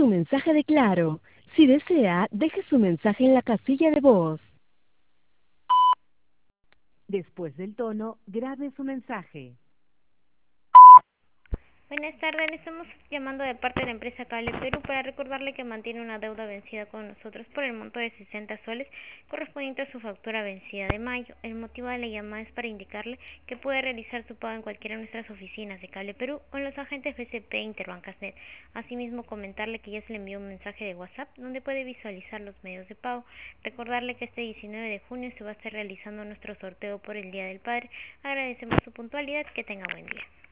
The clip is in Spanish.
su mensaje de Claro. Si desea, deje su mensaje en la casilla de voz. Después del tono, grabe su mensaje. Buenas tardes, le estamos llamando de parte de la empresa Cable Perú para recordarle que mantiene una deuda vencida con nosotros por el monto de 60 soles correspondiente a su factura vencida de mayo. El motivo de la llamada es para indicarle que puede realizar su pago en cualquiera de nuestras oficinas de Cable Perú o en los agentes BCP e Interbancasnet. Asimismo, comentarle que ya se le envió un mensaje de WhatsApp donde puede visualizar los medios de pago. Recordarle que este 19 de junio se va a estar realizando nuestro sorteo por el Día del Padre. Agradecemos su puntualidad, que tenga buen día.